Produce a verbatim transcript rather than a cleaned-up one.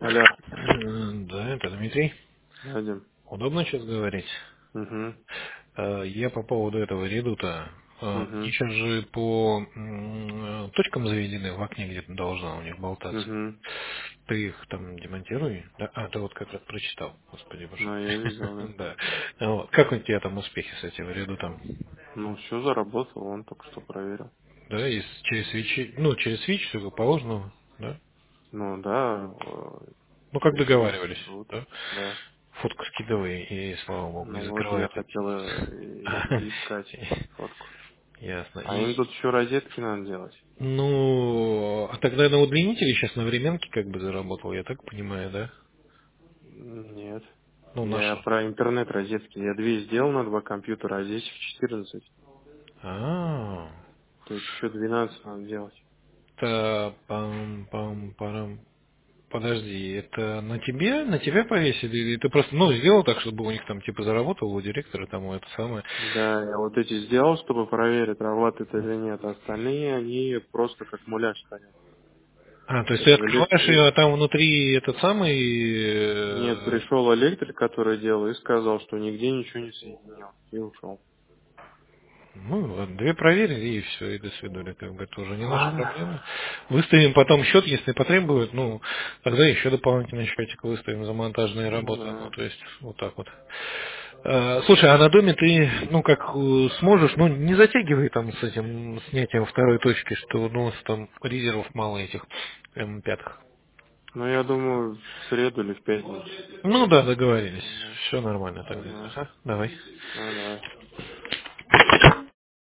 Алло, М, Да, это Дмитрий. Вадим. Удобно сейчас говорить? Угу, Э, Я по поводу этого редута. Э, угу, Сейчас же по м, точкам заведены, в окне где-то должна у них болтаться. угу. Ты их там демонтируй. Да? А, ты вот как раз прочитал. Господи боже. Ну, я видел, да. Да. Вот. Как у тебя там успехи с этим редутом? Ну, все заработал, он только что проверил. Да, и с- через свечи, ну, через свич все как положено, да? Ну, да, э, Ну, как везде договаривались, ждут, да? да. Фотку скидывай, и слава богу, не Ну, вот я закрывает. хотел э, и искать фотку. Ясно. А им И, тут еще розетки надо делать. ну, а тогда на удлинителе сейчас на временке как бы заработал, я так понимаю, да? Нет. Ну, Я нашел. про интернет-розетки. Я две сделал на два компьютера, а здесь в четырнадцать. А, То есть еще двенадцать надо делать. та пам пам парам. Подожди, это на тебе, на тебя повесили? Или ты просто, ну, сделал так, чтобы у них там типа заработал, у директора там это самое. Да, я вот эти сделал, чтобы проверить, работает или нет. Остальные, они просто как муляж стоят. А, то есть ты В элек- открываешь ее, а там внутри этот самый... Нет, э, пришел электрик, который делал, и сказал, что нигде ничего не соединил. И ушел. Ну, ладно, две проверили, и все, и до свидания, как бы это уже не наша Ладно. проблема. Выставим потом счет, если потребует, ну, тогда еще дополнительный счетик выставим за монтажные Ну работы, ну, да. то есть, вот так вот. Э, Слушай, а на доме ты, ну, как э, сможешь, ну, не затягивай там с этим снятием второй точки, что, ну, с там резервов мало этих эм пятых. Ну, я думаю, в среду или в пятницу. Ну, да, договорились. Ну, Все нормально тогда. ну, Ага, давай. ну, давай.